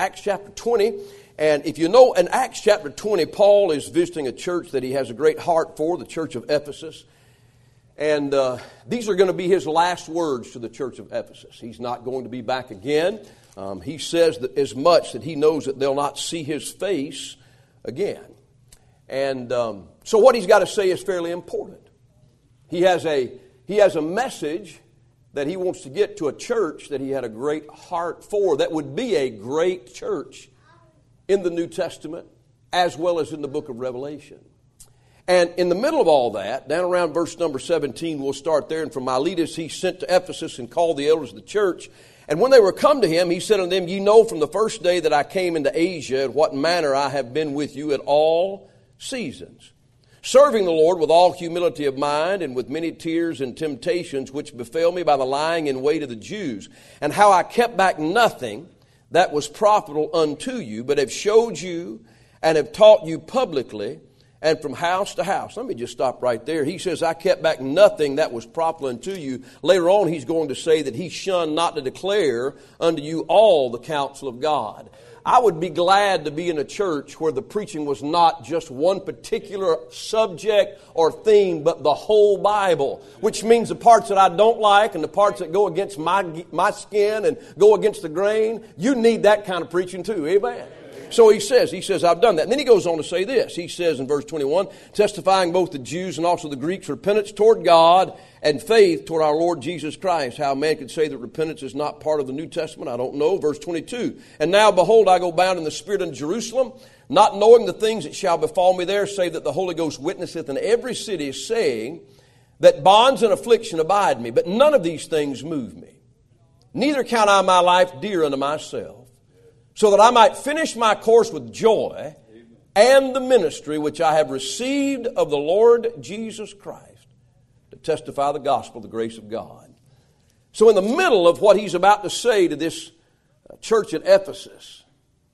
Acts chapter 20. And if you know, in Acts chapter 20, Paul is visiting a church that he has a great heart for, the church of Ephesus. And these are going to be his last words to the church of Ephesus. He's not going to be back again. He says that as much that he knows that they'll not see his face again. And so what he's got to say is fairly important. He has a message that he wants to get to a church that he had a great heart for, that would be a great church in the New Testament as well as in the book of Revelation. And in the middle of all that, down around verse number 17, we'll start there. And from Miletus he sent to Ephesus and called the elders of the church. And when they were come to him, he said unto them, Ye know from the first day that I came into Asia, in what manner I have been with you at all seasons, serving the Lord with all humility of mind and with many tears and temptations, which befell me by the lying in wait of the Jews, and how I kept back nothing that was profitable unto you, but have showed you and have taught you publicly and from house to house. Let me just stop right there. He says, I kept back nothing that was profitable unto you. Later on, he's going to say that he shunned not to declare unto you all the counsel of God. I would be glad to be in a church where the preaching was not just one particular subject or theme, but the whole Bible, which means the parts that I don't like and the parts that go against my skin and go against the grain. You need that kind of preaching too, amen? So he says, I've done that. And then he goes on to say this. He says in verse 21, testifying both the Jews and also the Greeks repentance toward God and faith toward our Lord Jesus Christ. How a man could say that repentance is not part of the New Testament, I don't know. Verse 22, and now behold, I go bound in the Spirit unto Jerusalem, not knowing the things that shall befall me there, save that the Holy Ghost witnesseth in every city, saying that bonds and affliction abide me. But none of these things move me. Neither count I my life dear unto myself, so that I might finish my course with joy and the ministry which I have received of the Lord Jesus Christ, to testify the gospel of the grace of God. So in the middle of what he's about to say to this church at Ephesus,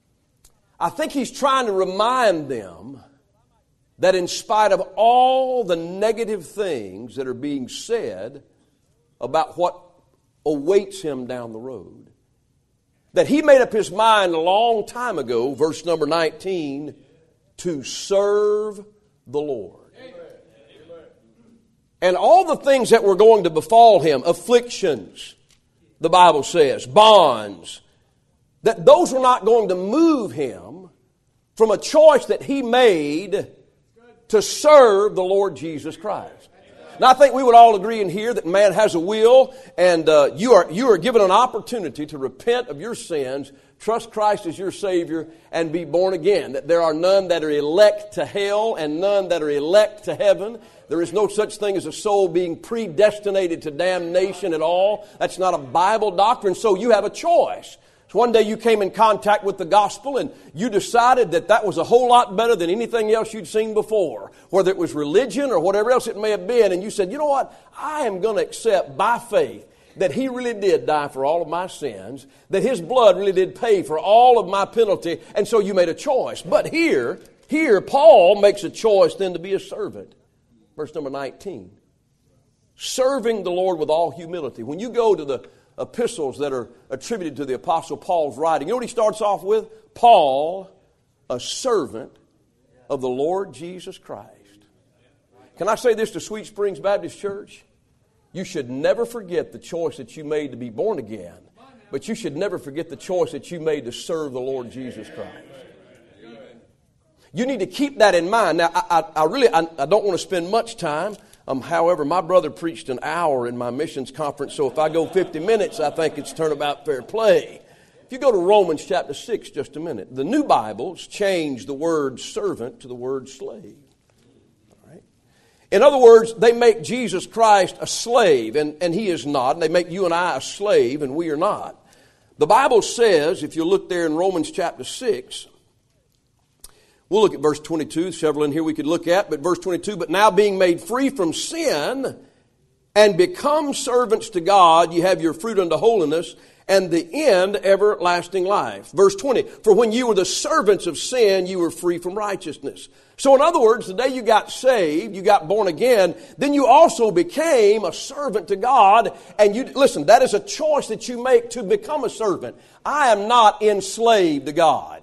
I think he's trying to remind them that in spite of all the negative things that are being said about what awaits him down the road, that he made up his mind a long time ago, verse number 19, to serve the Lord. Amen. And all the things that were going to befall him, afflictions, the Bible says, bonds, that those were not going to move him from a choice that he made to serve the Lord Jesus Christ. Now, I think we would all agree in here that man has a will, and you are given an opportunity to repent of your sins, trust Christ as your Savior, and be born again. That there are none that are elect to hell and none that are elect to heaven. There is no such thing as a soul being predestinated to damnation at all. That's not a Bible doctrine, so you have a choice. So one day you came in contact with the gospel and you decided that that was a whole lot better than anything else you'd seen before, whether it was religion or whatever else it may have been. And you said, you know what, I am going to accept by faith that he really did die for all of my sins, that his blood really did pay for all of my penalty, and so you made a choice. But here Paul makes a choice then to be a servant. Verse number 19. Serving the Lord with all humility. When you go to the epistles that are attributed to the Apostle Paul's writing, you know what he starts off with? Paul, a servant of the Lord Jesus Christ. Can I say this to Sweet Springs Baptist Church? You should never forget the choice that you made to be born again, but you should never forget the choice that you made to serve the Lord Jesus Christ. You need to keep that in mind. Now, I don't want to spend much time. However, my brother preached an hour in my missions conference, so if I go 50 minutes, I think it's turnabout fair play. If you go to Romans chapter 6 just a minute, the New Bibles change the word servant to the word slave. All right? In other words, they make Jesus Christ a slave, and he is not. And they make you and I a slave, and we are not. The Bible says, if you look there in Romans chapter 6, we'll look at verse 22, several in here we could look at, but verse 22, but now being made free from sin and become servants to God, you have your fruit unto holiness and the end, everlasting life. Verse 20, for when you were the servants of sin, you were free from righteousness. So in other words, the day you got saved, you got born again, then you also became a servant to God. And you, listen, that is a choice that you make to become a servant. I am not enslaved to God.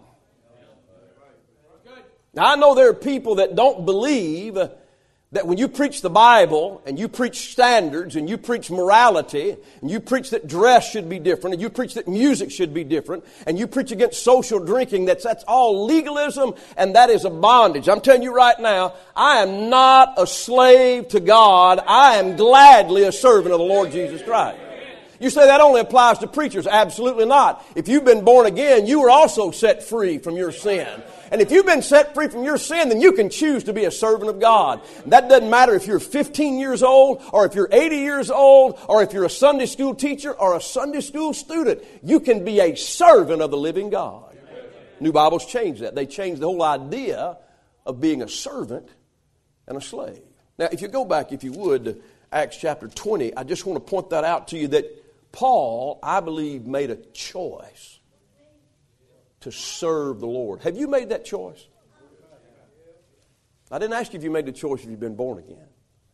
Now I know there are people that don't believe that when you preach the Bible and you preach standards and you preach morality and you preach that dress should be different and you preach that music should be different and you preach against social drinking, that's all legalism and that is a bondage. I'm telling you right now, I am not a slave to God. I am gladly a servant of the Lord Jesus Christ. You say that only applies to preachers. Absolutely not. If you've been born again, you were also set free from your sin. And if you've been set free from your sin, then you can choose to be a servant of God. That doesn't matter if you're 15 years old or if you're 80 years old or if you're a Sunday school teacher or a Sunday school student. You can be a servant of the living God. New Bibles change that. They change the whole idea of being a servant and a slave. Now, if you go back, if you would, to Acts chapter 20, I just want to point that out to you that Paul, I believe, made a choice to serve the Lord. Have you made that choice? I didn't ask you if you made the choice if you've been born again.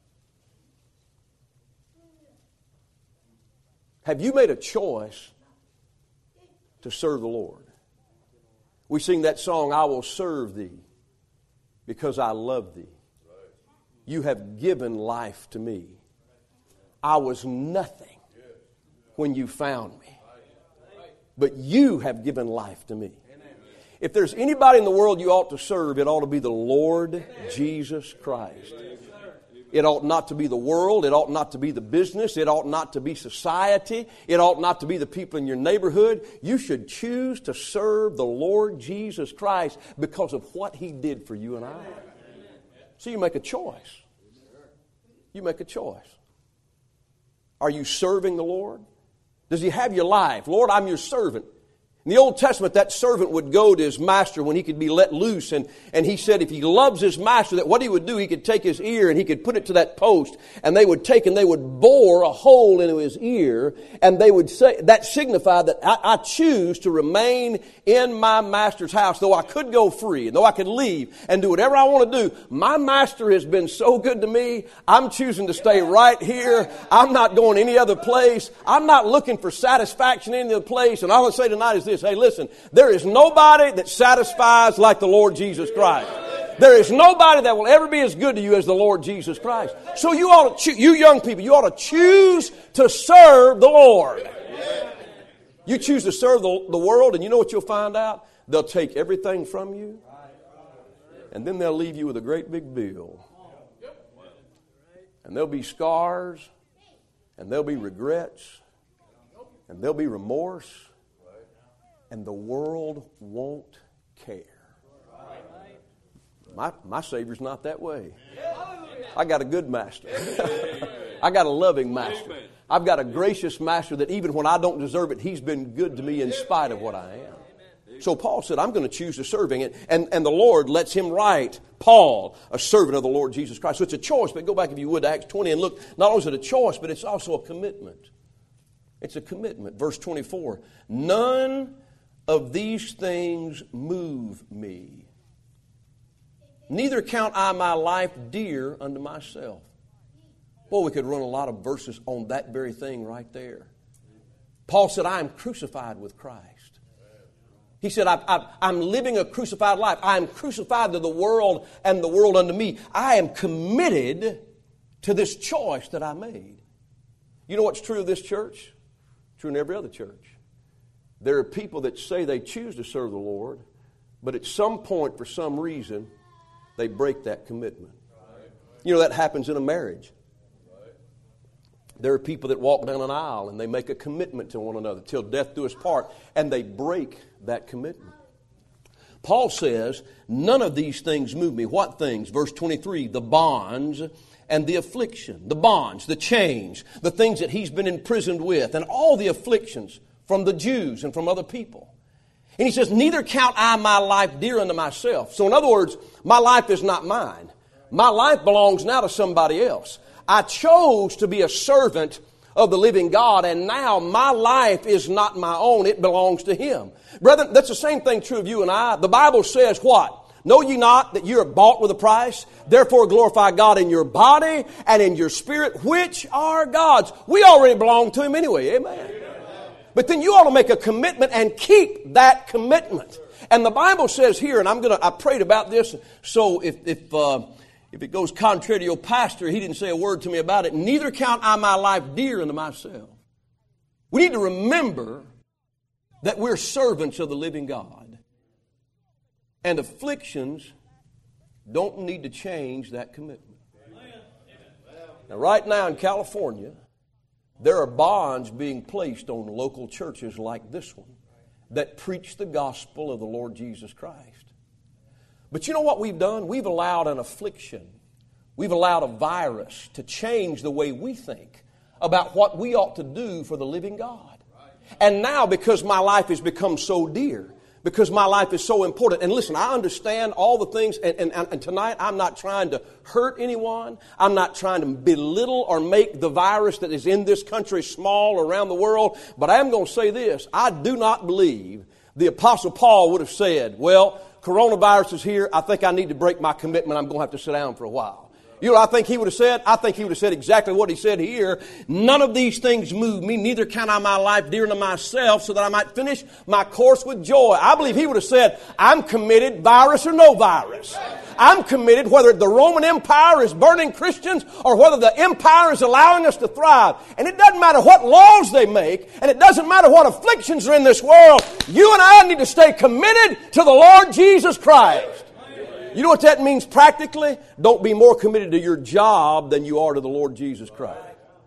Have you made a choice to serve the Lord? We sing that song, I will serve thee because I love thee. You have given life to me. I was nothing when you found me, but you have given life to me. If there's anybody in the world you ought to serve, it ought to be the Lord Jesus Christ. It ought not to be the world. It ought not to be the business. It ought not to be society. It ought not to be the people in your neighborhood. You should choose to serve the Lord Jesus Christ because of what He did for you and I. So you make a choice. You make a choice. Are you serving the Lord? Does He have your life? Lord, I'm your servant. In the Old Testament, that servant would go to his master when he could be let loose. And he said if he loves his master, that what he would do, he could take his ear and he could put it to that post. And they would take and they would bore a hole into his ear. And they would say, that signified that I choose to remain in my master's house. Though I could go free and though I could leave and do whatever I want to do, my master has been so good to me. I'm choosing to stay right here. I'm not going any other place. I'm not looking for satisfaction in any other place. And all I say tonight is this. Hey, listen, there is nobody that satisfies like the Lord Jesus Christ. There is nobody that will ever be as good to you as the Lord Jesus Christ. So you ought to, you young people, you ought to choose to serve the Lord. You choose to serve the world, and you know what you'll find out? They'll take everything from you, and then they'll leave you with a great big bill. And there'll be scars, and there'll be regrets, and there'll be remorse. And the world won't care. My Savior's not that way. I got a good master. I got a loving master. I've got a gracious master that even when I don't deserve it, He's been good to me in spite of what I am. So Paul said, I'm going to choose to serving it. And the Lord lets him write, Paul, a servant of the Lord Jesus Christ. So it's a choice. But go back, if you would, to Acts 20 and look. Not only is it a choice, but it's also a commitment. It's a commitment. Verse 24. None of these things move me. Neither count I my life dear unto myself. Well, we could run a lot of verses on that very thing right there. Paul said, I am crucified with Christ. He said, I'm living a crucified life. I am crucified to the world and the world unto me. I am committed to this choice that I made. You know what's true of this church? True in every other church. There are people that say they choose to serve the Lord, but at some point, for some reason, they break that commitment. You know, that happens in a marriage. There are people that walk down an aisle and they make a commitment to one another till death do us part, and they break that commitment. Paul says, none of these things move me. What things? Verse 23, the bonds and the affliction. The bonds, the chains, the things that he's been imprisoned with, and all the afflictions from the Jews and from other people. And he says, neither count I my life dear unto myself. So in other words, my life is not mine. My life belongs now to somebody else. I chose to be a servant of the living God, and now my life is not my own, it belongs to Him. Brethren, that's the same thing true of you and I. The Bible says what? Know ye not that you are bought with a price? Therefore glorify God in your body and in your spirit, which are God's. We already belong to Him anyway, amen? But then you ought to make a commitment and keep that commitment. And the Bible says here, and I prayed about this, so if it goes contrary to your pastor, he didn't say a word to me about it, neither count I my life dear unto myself. We need to remember that we're servants of the living God. And afflictions don't need to change that commitment. Now, right now in California, there are bonds being placed on local churches like this one that preach the gospel of the Lord Jesus Christ. But you know what we've done? We've allowed an affliction. We've allowed a virus to change the way we think about what we ought to do for the living God. And now, because my life has become so dear, because my life is so important. And listen, I understand all the things, and tonight I'm not trying to hurt anyone. I'm not trying to belittle or make the virus that is in this country small around the world. But I am going to say this. I do not believe the Apostle Paul would have said, well, coronavirus is here. I think I need to break my commitment. I'm going to have to sit down for a while. You know what I think he would have said? I think he would have said exactly what he said here. None of these things move me, neither count I my life dear unto myself, so that I might finish my course with joy. I believe he would have said, I'm committed, virus or no virus. I'm committed whether the Roman Empire is burning Christians or whether the empire is allowing us to thrive. And it doesn't matter what laws they make, and it doesn't matter what afflictions are in this world. You and I need to stay committed to the Lord Jesus Christ. You know what that means practically? Don't be more committed to your job than you are to the Lord Jesus Christ.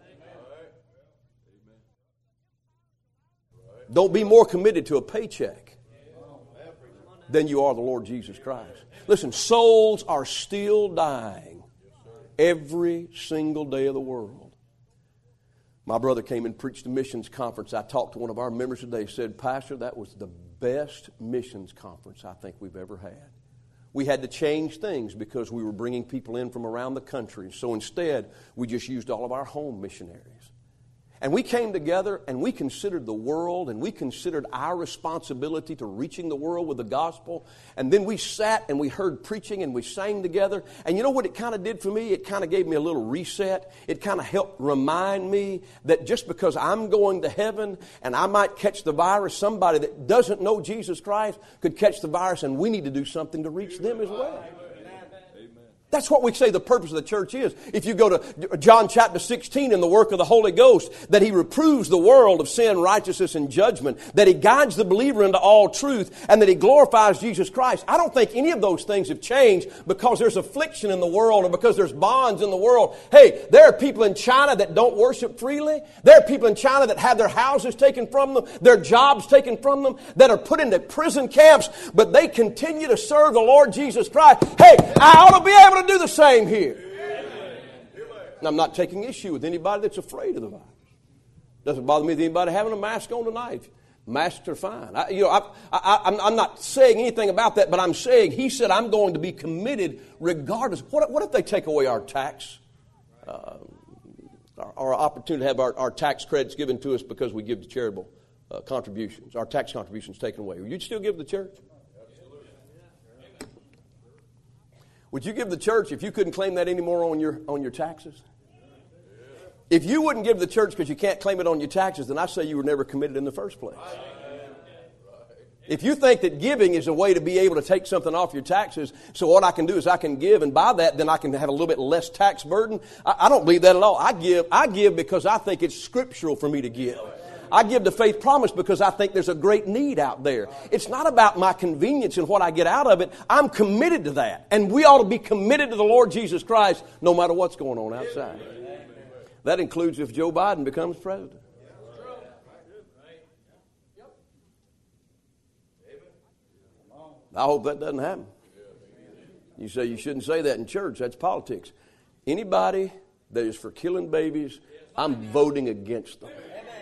Don't be more committed to a paycheck than you are the Lord Jesus Christ. Listen, souls are still dying every single day of the world. My brother came and preached a missions conference. I talked to one of our members today. He said, Pastor, that was the best missions conference I think we've ever had. We had to change things because we were bringing people in from around the country. So instead, we just used all of our home missionaries. And we came together and we considered the world and we considered our responsibility to reaching the world with the gospel. And then we sat and we heard preaching and we sang together. And you know what it kind of did for me? It kind of gave me a little reset. It kind of helped remind me that just because I'm going to heaven and I might catch the virus, somebody that doesn't know Jesus Christ could catch the virus, and we need to do something to reach them as well. That's what we say the purpose of the church is. If you go to John chapter 16 in the work of the Holy Ghost, that He reproves the world of sin, righteousness, and judgment, that He guides the believer into all truth, and that He glorifies Jesus Christ. I don't think any of those things have changed because there's affliction in the world or because there's bonds in the world. Hey, there are people in China that don't worship freely. There are people in China that have their houses taken from them, their jobs taken from them, that are put into prison camps, but they continue to serve the Lord Jesus Christ. Hey, I ought to be able to do the same here. And I'm not taking issue with anybody that's afraid of the virus. Doesn't bother me with anybody having a mask on tonight. Masks are fine. I'm not saying anything about that, but I'm saying He said I'm going to be committed regardless. What if they take away our tax, our opportunity to have our tax credits given to us because we give to charitable contributions, our tax contributions taken away? Would you still give to the church? Would you give the church if you couldn't claim that anymore on your taxes? If you wouldn't give the church because you can't claim it on your taxes, then I say you were never committed in the first place. If you think that giving is a way to be able to take something off your taxes, so what I can do is I can give, and by that then I can have a little bit less tax burden. I don't believe that at all. I give because I think it's scriptural for me to give. I give to Faith Promise because I think there's a great need out there. It's not about my convenience and what I get out of it. I'm committed to that. And we ought to be committed to the Lord Jesus Christ no matter what's going on outside. That includes if Joe Biden becomes president. I hope that doesn't happen. You say you shouldn't say that in church. That's politics. Anybody that is for killing babies, I'm voting against them.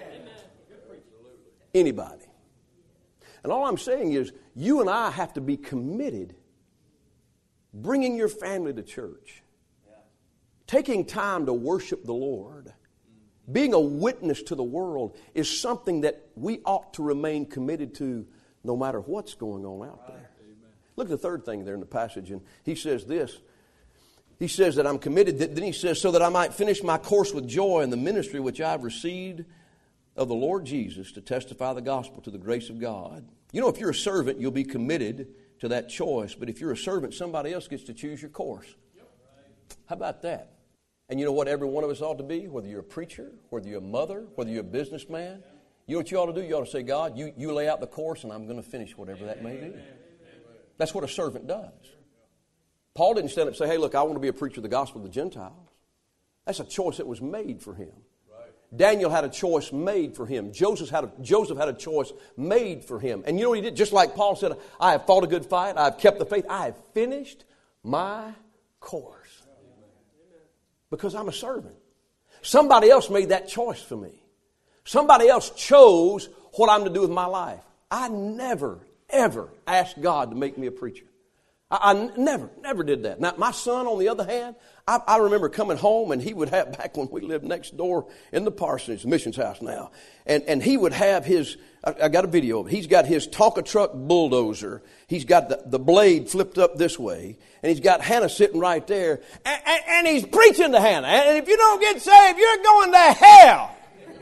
Anybody. And all I'm saying is you and I have to be committed bringing your family to church, taking time to worship the Lord, being a witness to the world is something that we ought to remain committed to no matter what's going on out there. Look at the third thing there in the passage, and he says this. He says that I'm committed. Then he says, so that I might finish my course with joy in the ministry which I've received of the Lord Jesus to testify the gospel to the grace of God. You know, if you're a servant, you'll be committed to that choice. But if you're a servant, somebody else gets to choose your course. How about that? And you know what every one of us ought to be? Whether you're a preacher, whether you're a mother, whether you're a businessman. You know what you ought to do? You ought to say, God, you lay out the course and I'm going to finish whatever that may be. That's what a servant does. Paul didn't stand up and say, hey, look, I want to be a preacher of the gospel of the Gentiles. That's a choice that was made for him. Daniel had a choice made for him. Joseph had a choice made for him. And you know what he did? Just like Paul said, I have fought a good fight. I have kept the faith. I have finished my course. Because I'm a servant. Somebody else made that choice for me. Somebody else chose what I'm to do with my life. I never, ever asked God to make me a preacher. I never did that. Now, my son, on the other hand, I remember coming home and he would have, back when we lived next door in the parsonage, missions house now, and he would have his, I got a video of it, he's got his Tonka truck bulldozer, he's got the blade flipped up this way, and he's got Hannah sitting right there, and he's preaching to Hannah, and if you don't get saved, you're going to hell.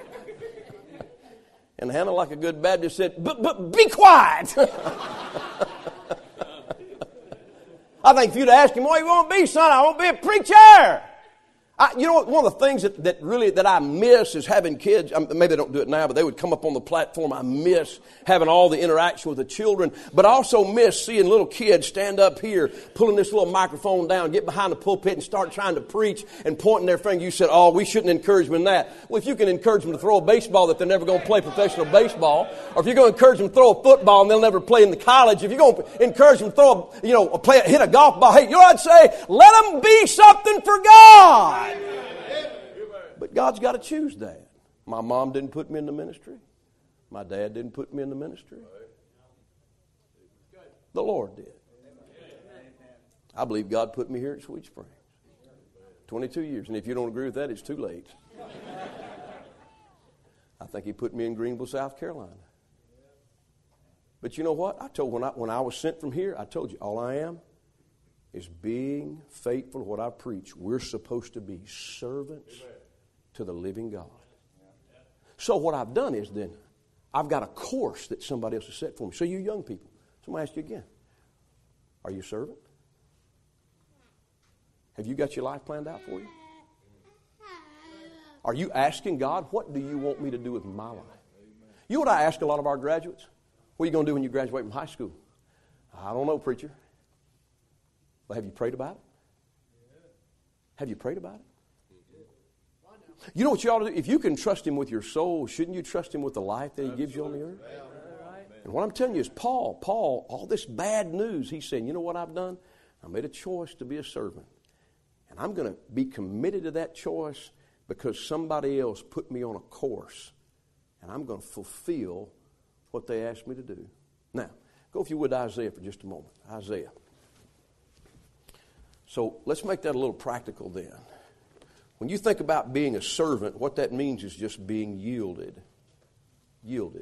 And Hannah, like a good Baptist, said, but be quiet. I think if you'd ask him, what you want to be, son? I want to be a preacher. You know, one of the things that I miss is having kids. Maybe they don't do it now, but they would come up on the platform. I miss having all the interaction with the children. But I also miss seeing little kids stand up here, pulling this little microphone down, get behind the pulpit and start trying to preach and pointing their finger. You said, oh, we shouldn't encourage them in that. Well, if you can encourage them to throw a baseball that they're never going to play professional baseball, or if you're going to encourage them to throw a football and they'll never play in the college, if you're going to encourage them to throw hit a golf ball, hey, you know what I'd say? Let them be something for God. But God's got to choose that. My mom didn't put me in the ministry. My dad didn't put me in the ministry. The Lord did. I believe God put me here at Sweet Springs. 22 years. And if you don't agree with that, it's too late. I think He put me in Greenville, South Carolina. But you know what? I told when I was sent from here, I told you, all I am is being faithful to what I preach. We're supposed to be servants to the living God. So what I've done is then, I've got a course that somebody else has set for me. So you young people, so I'm going to ask you again. Are you a servant? Have you got your life planned out for you? Are you asking God, what do you want me to do with my life? You know what I ask a lot of our graduates? What are you going to do when you graduate from high school? I don't know, preacher. Well, have you prayed about it? Have you prayed about it? You know what you ought to do? If you can trust Him with your soul, shouldn't you trust Him with the life that He gives you on the earth? And what I'm telling you is Paul, all this bad news, he's saying, you know what I've done? I made a choice to be a servant. And I'm going to be committed to that choice because somebody else put me on a course. And I'm going to fulfill what they asked me to do. Now, go if you would to Isaiah for just a moment. Isaiah. So let's make that a little practical then. When you think about being a servant, what that means is just being yielded. Yielded.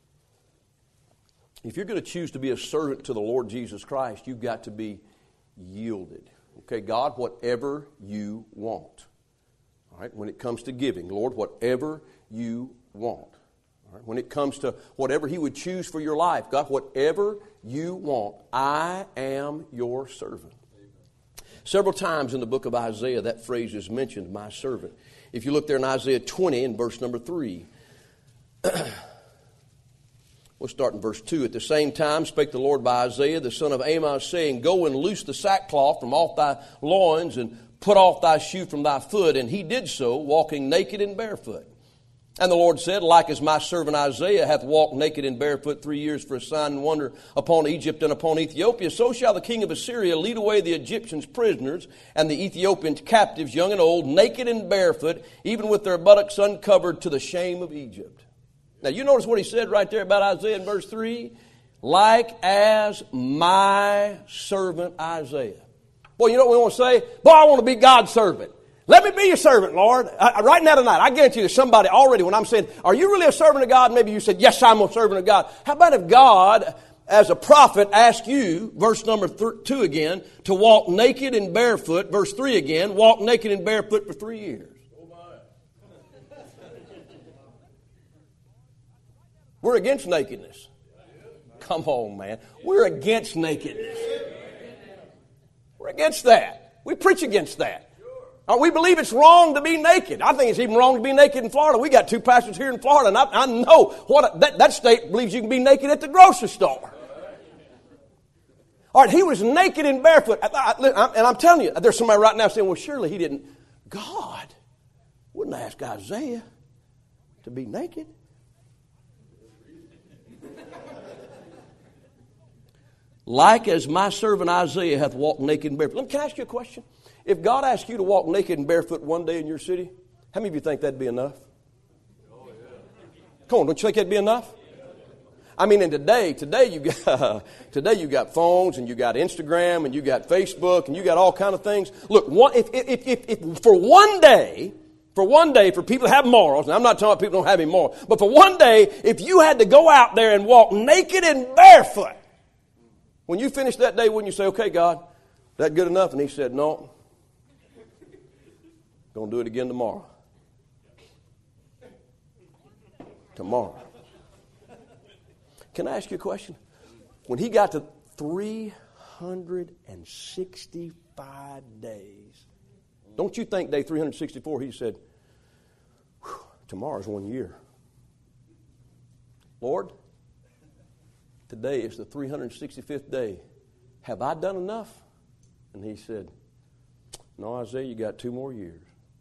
If you're going to choose to be a servant to the Lord Jesus Christ, you've got to be yielded. Okay, God, whatever you want. All right, when it comes to giving, Lord, whatever you want. All right, when it comes to whatever He would choose for your life, God, whatever you want, I am your servant. Several times in the book of Isaiah, that phrase is mentioned, my servant. If you look there in Isaiah 20 in verse number 3, we'll start in verse 2. At the same time spake the Lord by Isaiah, the son of Amos, saying, go and loose the sackcloth from off thy loins, and put off thy shoe from thy foot. And he did so, walking naked and barefoot. And the Lord said, like as my servant Isaiah hath walked naked and barefoot 3 years for a sign and wonder upon Egypt and upon Ethiopia, so shall the king of Assyria lead away the Egyptians prisoners and the Ethiopians captives, young and old, naked and barefoot, even with their buttocks uncovered, to the shame of Egypt. Now you notice what he said right there about Isaiah in verse 3? Like as my servant Isaiah. Boy, you know what we want to say? Boy, I want to be God's servant. Let me be your servant, Lord. Right now tonight, I guarantee you there's somebody already when I'm saying, are you really a servant of God? Maybe you said, yes, I'm a servant of God. How about if God, as a prophet, asked you, verse number 2 again, to walk naked and barefoot, verse 3 again, walk naked and barefoot for 3 years? We're against nakedness. Come on, man. We're against nakedness. We're against that. We preach against that. We believe it's wrong to be naked. I think it's even wrong to be naked in Florida. We got 2 pastors here in Florida, and I know what that state believes you can be naked at the grocery store. All right, he was naked and barefoot. And I'm telling you, there's somebody right now saying, well, surely he didn't. God wouldn't ask Isaiah to be naked. Like as my servant Isaiah hath walked naked and barefoot. Can I ask you a question? If God asked you to walk naked and barefoot one day in your city, how many of you think that'd be enough? Come on, don't you think that'd be enough? I mean, and today you got phones and you got Instagram and you got Facebook and you got all kind of things. Look, if for one day, for people to have morals, and I'm not talking about people who don't have any morals, but for one day, if you had to go out there and walk naked and barefoot, when you finish that day, wouldn't you say, okay, God, that good enough? And he said, no. Going to do it again tomorrow. Tomorrow. Can I ask you a question? When he got to 365 days, don't you think day 364 he said, tomorrow's 1 year. Lord, today is the 365th day. Have I done enough? And he said, no, Isaiah, you got 2 more years.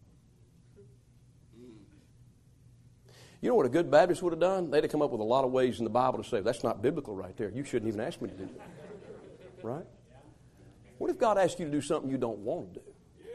You know what a good Baptist would have done? They'd have come up with a lot of ways in the Bible to say, that's not biblical right there. You shouldn't even ask me to do that. Right? What if God asked you to do something you don't want to do?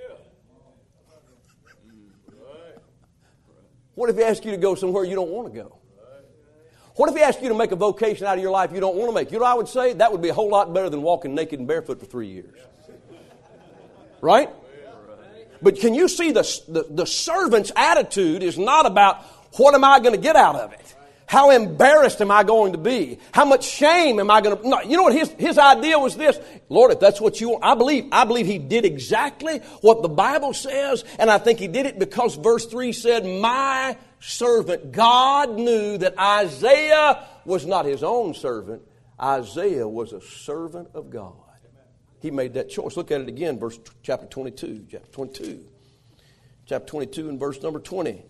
What if he asked you to go somewhere you don't want to go? What if he asked you to make a vocation out of your life you don't want to make? You know what I would say? That would be a whole lot better than walking naked and barefoot for 3 years. Right? But can you see the servant's attitude is not about what am I going to get out of it? How embarrassed am I going to be? How much shame am I going to... No, you know what his idea was this? Lord, if that's what you want... I believe he did exactly what the Bible says, and I think he did it because verse 3 said, my servant. God knew that Isaiah was not his own servant. Isaiah was a servant of God. He made that choice. Look at it again, chapter 22. Chapter 22 and verse number 20.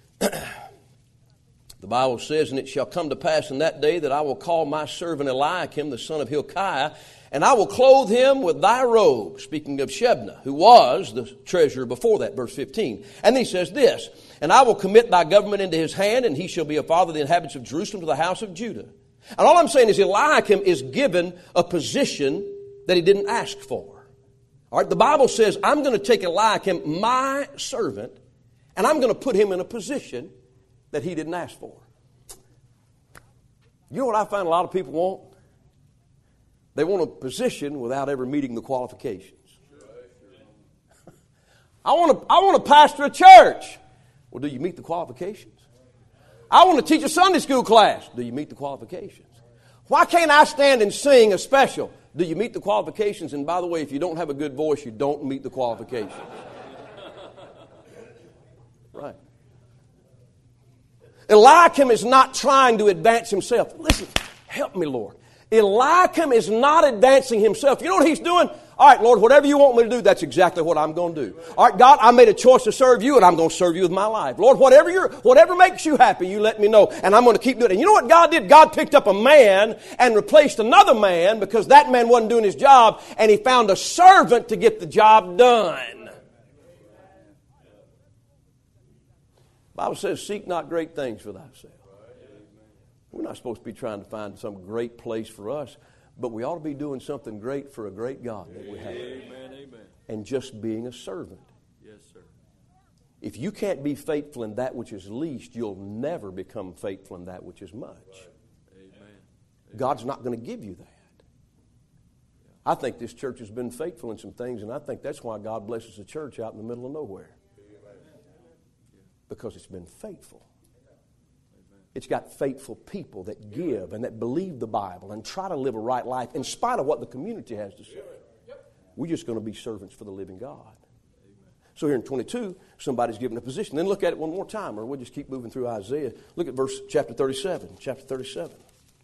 The Bible says, and it shall come to pass in that day that I will call my servant Eliakim, the son of Hilkiah, and I will clothe him with thy robe, speaking of Shebna, who was the treasurer before that, verse 15. And then he says this, and I will commit thy government into his hand, and he shall be a father of the inhabitants of Jerusalem to the house of Judah. And all I'm saying is Eliakim is given a position that he didn't ask for. All right, the Bible says, I'm going to take Eliakim, my servant, and I'm going to put him in a position that he didn't ask for. You know what I find a lot of people want? They want a position without ever meeting the qualifications. I want to pastor a church. Well, do you meet the qualifications? I want to teach a Sunday school class. Do you meet the qualifications? Why can't I stand and sing a special? Do you meet the qualifications? And by the way, if you don't have a good voice, you don't meet the qualifications. Right. Eliakim is not trying to advance himself. Listen, help me, Lord. Eliakim is not advancing himself. You know what he's doing? All right, Lord, whatever you want me to do, that's exactly what I'm going to do. All right, God, I made a choice to serve you, and I'm going to serve you with my life. Lord, whatever makes you happy, you let me know, and I'm going to keep doing it. And you know what God did? God picked up a man and replaced another man because that man wasn't doing his job, and he found a servant to get the job done. The Bible says, seek not great things for thyself. We're not supposed to be trying to find some great place for us, but we ought to be doing something great for a great God that we have. Amen. And just being a servant. Yes, sir. If you can't be faithful in that which is least, you'll never become faithful in that which is much. Amen. God's not going to give you that. I think this church has been faithful in some things, and I think that's why God blesses the church out in the middle of nowhere. Because it's been faithful. It's got faithful people that give and that believe the Bible and try to live a right life in spite of what the community has to say. We're just going to be servants for the living God. So here in 22, somebody's given a position. Then look at it one more time, or we'll just keep moving through Isaiah. Look at chapter 37. Chapter 37.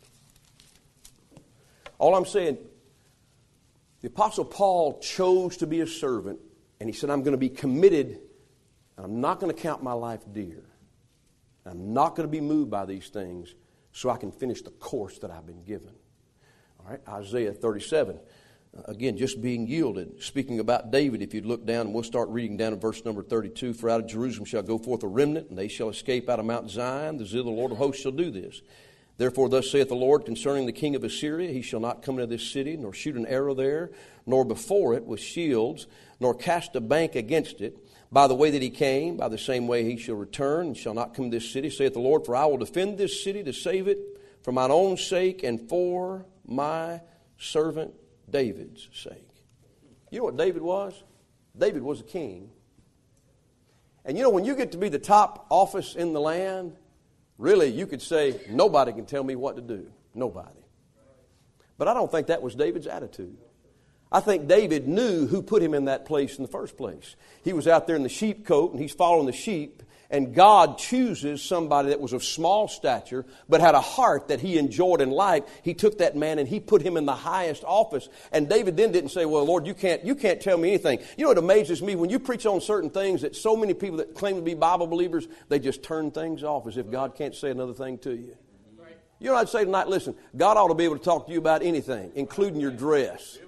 All I'm saying, the Apostle Paul chose to be a servant, and he said, I'm going to be committed, and I'm not going to count my life dear. I'm not going to be moved by these things so I can finish the course that I've been given. All right, Isaiah 37. Again, just being yielded. Speaking about David, if you'd look down, and we'll start reading down in verse number 32. For out of Jerusalem shall go forth a remnant, and they shall escape out of Mount Zion. The zeal of the Lord of hosts shall do this. Therefore thus saith the Lord concerning the king of Assyria, he shall not come into this city, nor shoot an arrow there, nor before it with shields, nor cast a bank against it. By the way that he came, by the same way he shall return, and shall not come to this city, saith the Lord. For I will defend this city to save it for mine own sake and for my servant David's sake. You know what David was? David was a king. And you know, when you get to be the top office in the land, really you could say, nobody can tell me what to do. Nobody. But I don't think that was David's attitude. I think David knew who put him in that place in the first place. He was out there in the sheep coat, and he's following the sheep. And God chooses somebody that was of small stature, but had a heart that he enjoyed and liked. He took that man and he put him in the highest office. And David then didn't say, well, Lord, you can't tell me anything. You know what amazes me? When you preach on certain things that so many people that claim to be Bible believers, they just turn things off as if God can't say another thing to you. You know what I'd say tonight? Listen, God ought to be able to talk to you about anything, including your dress.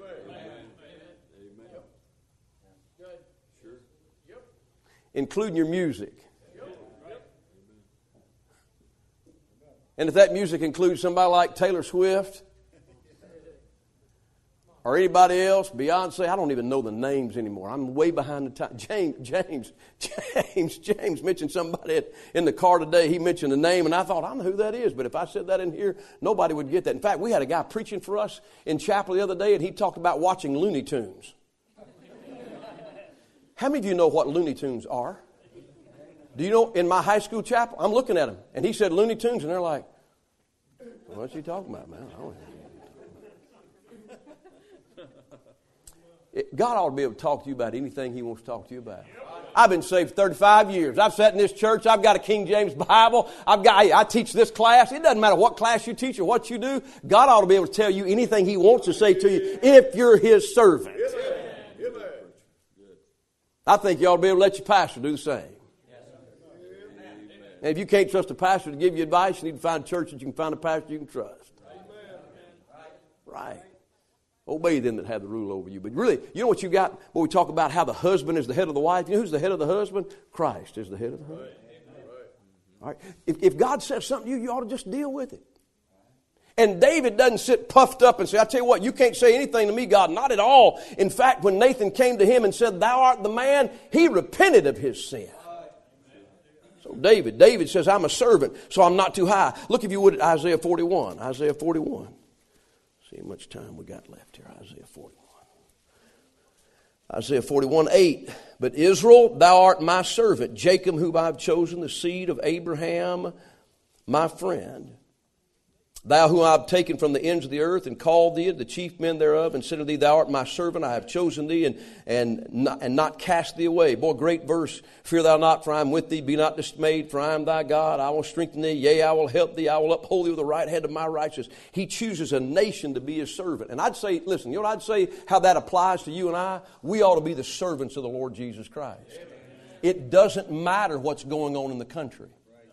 Including your music. And if that music includes somebody like Taylor Swift or anybody else, Beyonce, I don't even know the names anymore. I'm way behind the time. James mentioned somebody in the car today. He mentioned a name, and I thought, I know who that is. But if I said that in here, nobody would get that. In fact, we had a guy preaching for us in chapel the other day, and he talked about watching Looney Tunes. How many of you know what Looney Tunes are? Do you know, in my high school chapel, I'm looking at them, and he said Looney Tunes, and they're like, what's he talking about, man? God ought to be able to talk to you about anything he wants to talk to you about. I've been saved 35 years. I've sat in this church. I've got a King James Bible. I teach this class. It doesn't matter what class you teach or what you do. God ought to be able to tell you anything he wants to say to you if you're his servant. I think you ought to be able to let your pastor do the same. And if you can't trust a pastor to give you advice, you need to find a church that you can find a pastor you can trust. Right. Obey them that have the rule over you. But really, you know what you got when we talk about how the husband is the head of the wife? You know who's the head of the husband? Christ is the head of the husband. All right. If God says something to you, you ought to just deal with it. And David doesn't sit puffed up and say, I tell you what, you can't say anything to me, God. Not at all. In fact, when Nathan came to him and said, thou art the man, he repented of his sin. So David says, I'm a servant, so I'm not too high. Look, if you would, at Isaiah 41. Isaiah 41. See how much time we got left here. Isaiah 41. Isaiah 41:8. But Israel, thou art my servant. Jacob, whom I have chosen, the seed of Abraham, my friend. Thou whom I have taken from the ends of the earth and called thee, the chief men thereof, and said to thee, thou art my servant, I have chosen thee and not cast thee away. Boy, great verse. Fear thou not, for I am with thee. Be not dismayed, for I am thy God. I will strengthen thee. Yea, I will help thee. I will uphold thee with the right hand of my righteousness. He chooses a nation to be his servant. And I'd say, listen, you know what I'd say, how that applies to you and I? We ought to be the servants of the Lord Jesus Christ. Amen. It doesn't matter what's going on in the country.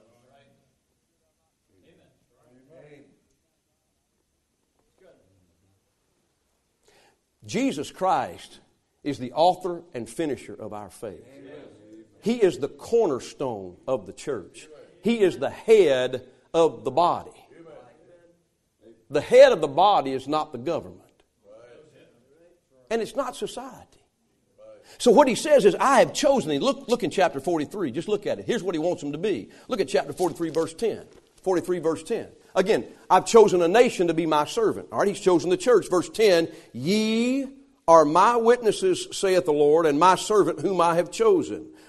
Jesus Christ is the author and finisher of our faith. Amen. He is the cornerstone of the church. He is the head of the body. The head of the body is not the government. And it's not society. So what he says is, I have chosen thee. Look in chapter 43. Just look at it. Here's what he wants them to be. Look at chapter 43, verse 10. 43, verse 10. Again, I've chosen a nation to be my servant. All right, he's chosen the church. Verse 10, ye are my witnesses, saith the Lord, and my servant whom I have chosen.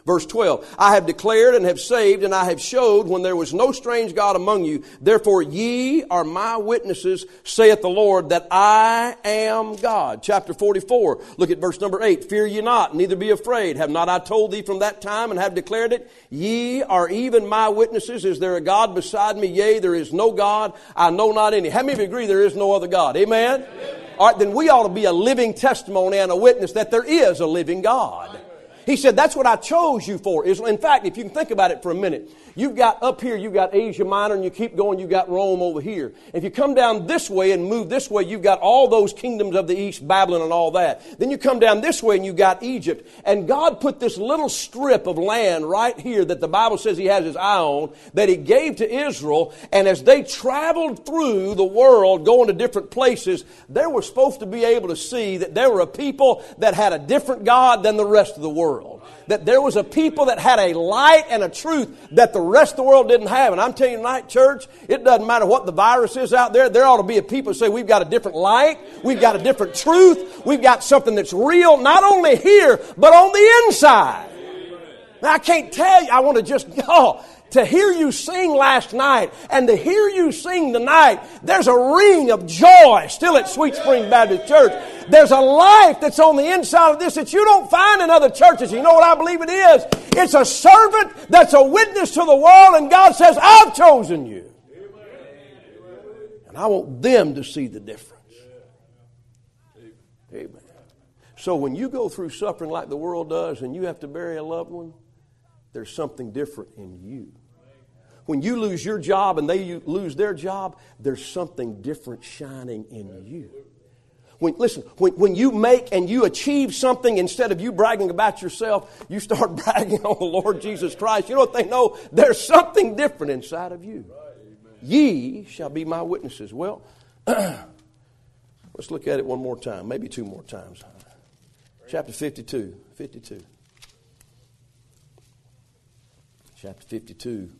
Verse 12, I have declared and have saved, and I have showed when there was no strange God among you. Therefore ye are my witnesses, saith the Lord, that I am God. Chapter 44, look at verse number 8. Fear ye not, neither be afraid. Have not I told thee from that time and have declared it? Ye are even my witnesses. Is there a God beside me? Yea, there is no God. I know not any. How many of you agree there is no other God? Amen? All right, then we ought to be a living testimony and a witness that there is a living God. He said, that's what I chose you for. In fact, if you can think about it for a minute, you've got up here, you've got Asia Minor, and you keep going, you've got Rome over here. If you come down this way and move this way, you've got all those kingdoms of the east, Babylon and all that. Then you come down this way and you've got Egypt. And God put this little strip of land right here that the Bible says He has His eye on, that He gave to Israel. And as they traveled through the world, going to different places, they were supposed to be able to see that there were a people that had a different God than the rest of the world. That there was a people that had a light and a truth that the rest of the world didn't have. And I'm telling you tonight, church, it doesn't matter what the virus is out there. There ought to be a people who say we've got a different light. We've got a different truth. We've got something that's real, not only here, but on the inside. Now, I can't tell you, I want to just, to hear you sing last night and to hear you sing tonight, there's a ring of joy still at Sweet Spring Baptist Church. There's a life that's on the inside of this that you don't find in other churches. You know what I believe it is? It's a servant that's a witness to the world, and God says, I've chosen you. And I want them to see the difference. Amen. So when you go through suffering like the world does and you have to bury a loved one, there's something different in you. When you lose your job and they lose their job, there's something different shining in you. When you make and you achieve something, instead of you bragging about yourself, you start bragging on the Lord Jesus Christ. You know what they know? There's something different inside of you. Ye shall be my witnesses. Well, let's look at it one more time, maybe two more times. Chapter 52. Chapter 52.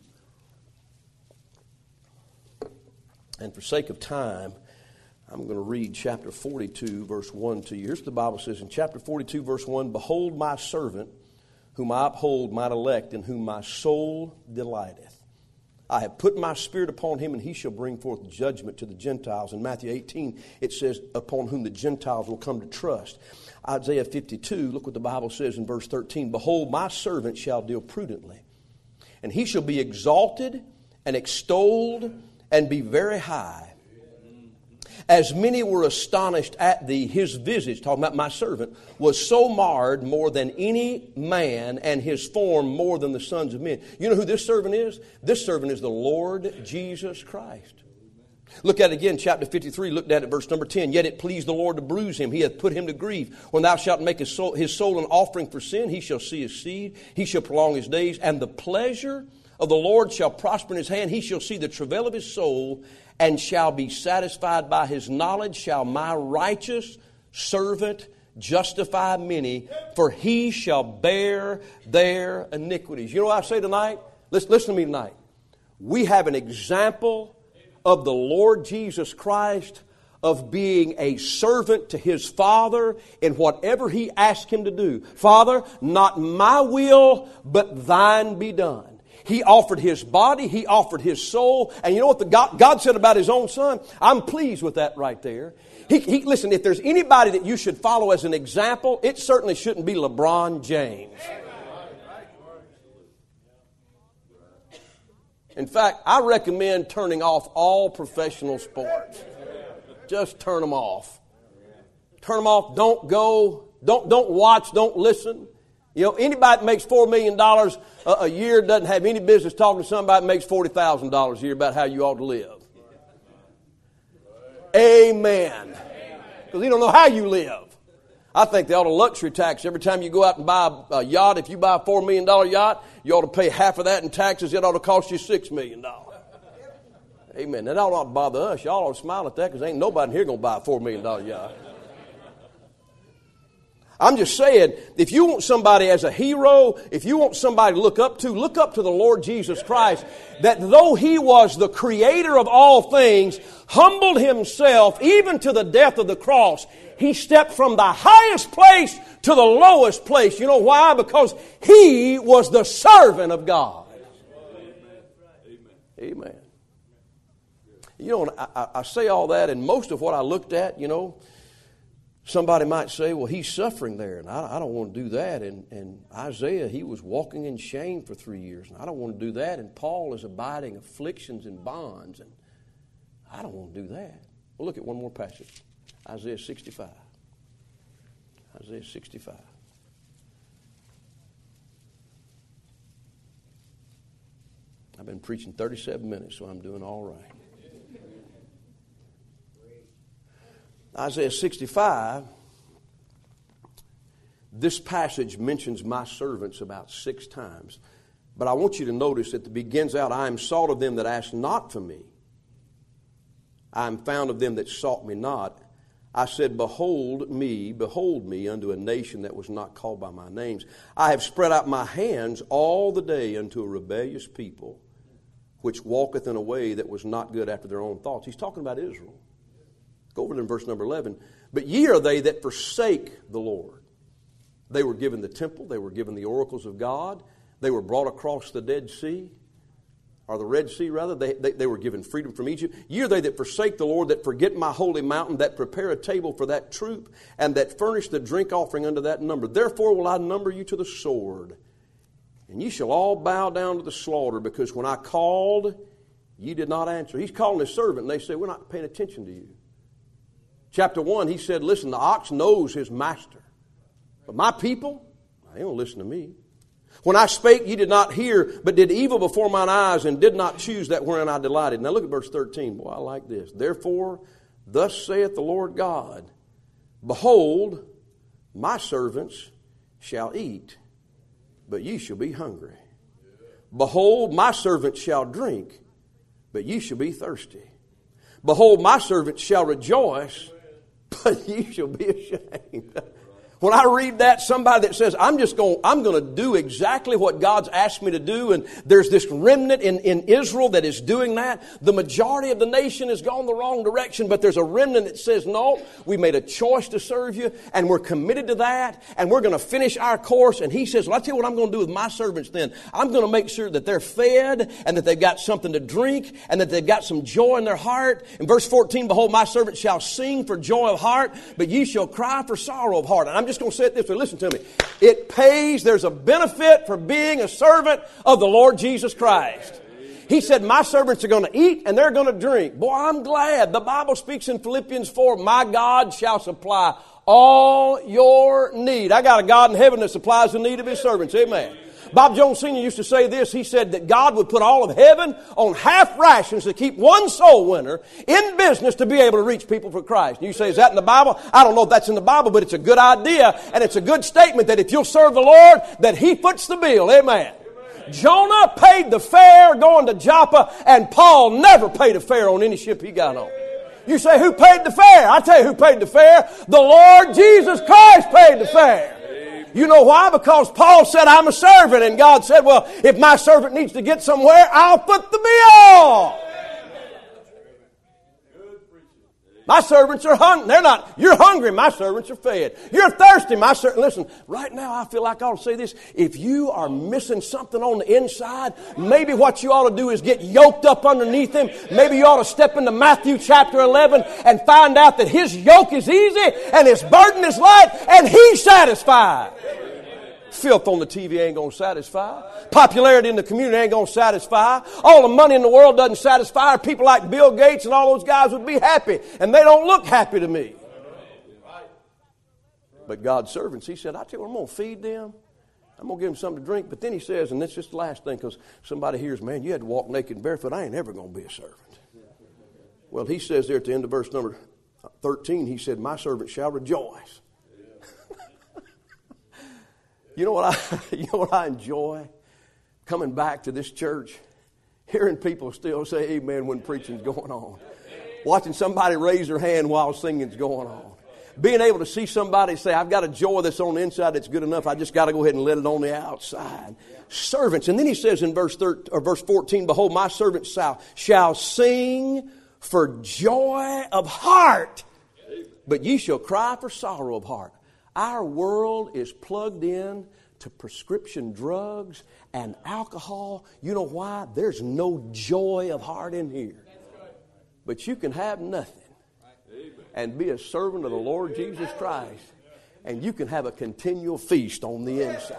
And for sake of time, I'm going to read chapter 42, verse 1 to you. Here's what the Bible says in chapter 42, verse 1. Behold my servant, whom I uphold, mine elect, in whom my soul delighteth. I have put my spirit upon him, and he shall bring forth judgment to the Gentiles. In Matthew 18, it says, upon whom the Gentiles will come to trust. Isaiah 52, look what the Bible says in verse 13. Behold, my servant shall deal prudently, and he shall be exalted and extolled and be very high. As many were astonished at thee, his visage, talking about my servant, was so marred more than any man, and his form more than the sons of men. You know who this servant is? This servant is the Lord Jesus Christ. Look at it again, chapter 53, look at it, verse number 10. Yet it pleased the Lord to bruise him. He hath put him to grief. When thou shalt make his soul an offering for sin, he shall see his seed. He shall prolong his days. And the pleasure of the Lord shall prosper in his hand. He shall see the travail of his soul, and shall be satisfied by his knowledge. Shall my righteous servant justify many, for he shall bear their iniquities. You know what I say tonight? Listen to me tonight. We have an example of the Lord Jesus Christ of being a servant to his Father in whatever he asked him to do. Father, not my will, but thine be done. He offered his body, he offered his soul, and you know what God said about his own son? I'm pleased with that right there. Listen, if there's anybody that you should follow as an example, it certainly shouldn't be LeBron James. In fact, I recommend turning off all professional sports. Just turn them off. Turn them off. Don't go. Don't watch. Don't listen. You know, anybody that makes $4 million a year doesn't have any business talking to somebody that makes $40,000 a year about how you ought to live. Amen. Because he don't know how you live. I think they ought to luxury tax every time you go out and buy a yacht. If you buy a $4 million yacht, you ought to pay half of that in taxes. It ought to cost you $6 million. Amen. That ought not to bother us. Y'all ought to smile at that because ain't nobody in here going to buy a $4 million yacht. I'm just saying, if you want somebody as a hero, if you want somebody to look up to the Lord Jesus Christ, that though He was the creator of all things, humbled Himself even to the death of the cross. He stepped from the highest place to the lowest place. You know why? Because He was the servant of God. Amen. You know, I say all that, and most of what I looked at, you know, somebody might say, well, he's suffering there, and I don't want to do that. And Isaiah, he was walking in shame for 3 years, and I don't want to do that. And Paul is abiding afflictions and bonds, and I don't want to do that. Well, look at one more passage. Isaiah 65. Isaiah 65. I've been preaching 37 minutes, so I'm doing all right. Isaiah 65, this passage mentions my servants about 6 times. But I want you to notice that it begins out, I am sought of them that ask not for me. I am found of them that sought me not. I said, behold me unto a nation that was not called by my names. I have spread out my hands all the day unto a rebellious people, which walketh in a way that was not good after their own thoughts. He's talking about Israel. Go over to verse number 11. But ye are they that forsake the Lord. They were given the temple. They were given the oracles of God. They were brought across the Dead Sea, or the Red Sea rather. They were given freedom from Egypt. Ye are they that forsake the Lord, that forget my holy mountain, that prepare a table for that troop, and that furnish the drink offering unto that number. Therefore will I number you to the sword, and ye shall all bow down to the slaughter, because when I called, ye did not answer. He's calling his servant, and they say, we're not paying attention to you. Chapter 1, he said, listen, the ox knows his master. But my people, they don't listen to me. When I spake, ye did not hear, but did evil before mine eyes, and did not choose that wherein I delighted. Now look at verse 13. Boy, I like this. Therefore, thus saith the Lord God, behold, my servants shall eat, but ye shall be hungry. Behold, my servants shall drink, but ye shall be thirsty. Behold, my servants shall rejoice, but ye shall be ashamed. When I read that, somebody that says, I'm going to do exactly what God's asked me to do, and there's this remnant in Israel that is doing that. The majority of the nation has gone the wrong direction, but there's a remnant that says, no, we made a choice to serve you, and we're committed to that, and we're going to finish our course. And he says, well, I'll tell you what I'm going to do with my servants then. I'm going to make sure that they're fed, and that they've got something to drink, and that they've got some joy in their heart. In verse 14, behold, my servants shall sing for joy of heart, but ye shall cry for sorrow of heart. And I'm just going to say it this way. Listen to me. It pays. There's a benefit for being a servant of the Lord Jesus Christ. He said, my servants are going to eat and they're going to drink. Boy, I'm glad. The Bible speaks in Philippians 4, my God shall supply all your need. I got a God in heaven that supplies the need of His servants. Amen. Bob Jones Sr. used to say this. He said that God would put all of heaven on half rations to keep one soul winner in business to be able to reach people for Christ. And you say, is that in the Bible? I don't know if that's in the Bible, but it's a good idea. And it's a good statement that if you'll serve the Lord, that He foots the bill. Amen. Jonah paid the fare going to Joppa, and Paul never paid a fare on any ship he got on. You say, who paid the fare? I tell you who paid the fare. The Lord Jesus Christ paid the fare. You know why? Because Paul said, I'm a servant. And God said, well, if my servant needs to get somewhere, I'll foot the bill. My servants are hungry. They're not. You're hungry. My servants are fed. You're thirsty. My servants. Listen, right now I feel like I ought to say this. If you are missing something on the inside, maybe what you ought to do is get yoked up underneath Him. Maybe you ought to step into Matthew chapter 11 and find out that His yoke is easy and His burden is light and He's satisfied. Filth on the TV ain't going to satisfy. Popularity in the community ain't going to satisfy. All the money in the world doesn't satisfy. People like Bill Gates and all those guys would be happy. And they don't look happy to me. But God's servants, He said, I tell you what, I'm going to feed them. I'm going to give them something to drink. But then He says, and this is just the last thing, because somebody hears, man, you had to walk naked and barefoot. I ain't ever going to be a servant. Well, He says there at the end of verse number 13, He said, my servant shall rejoice. You know what I enjoy? Coming back to this church, hearing people still say amen when preaching's going on. Watching somebody raise their hand while singing's going on. Being able to see somebody say, I've got a joy that's on the inside that's good enough. I just got to go ahead and let it on the outside. Servants. And then he says in verse 14, behold, my servants shall sing for joy of heart, but ye shall cry for sorrow of heart. Our world is plugged in to prescription drugs and alcohol. You know why? There's no joy of heart in here. But you can have nothing and be a servant of the Lord Jesus Christ, and you can have a continual feast on the inside.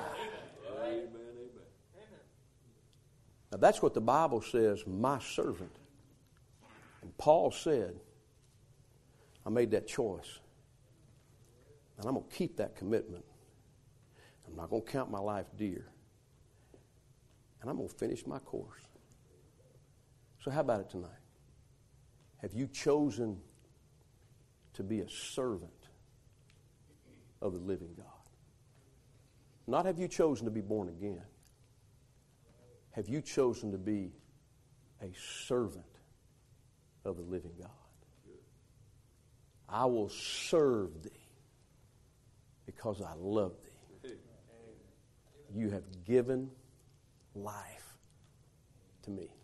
Now that's what the Bible says, my servant. And Paul said, I made that choice. And I'm going to keep that commitment. I'm not going to count my life dear. And I'm going to finish my course. So how about it tonight? Have you chosen to be a servant of the living God? Not have you chosen to be born again. Have you chosen to be a servant of the living God? I will serve thee because I love thee. You have given life to me.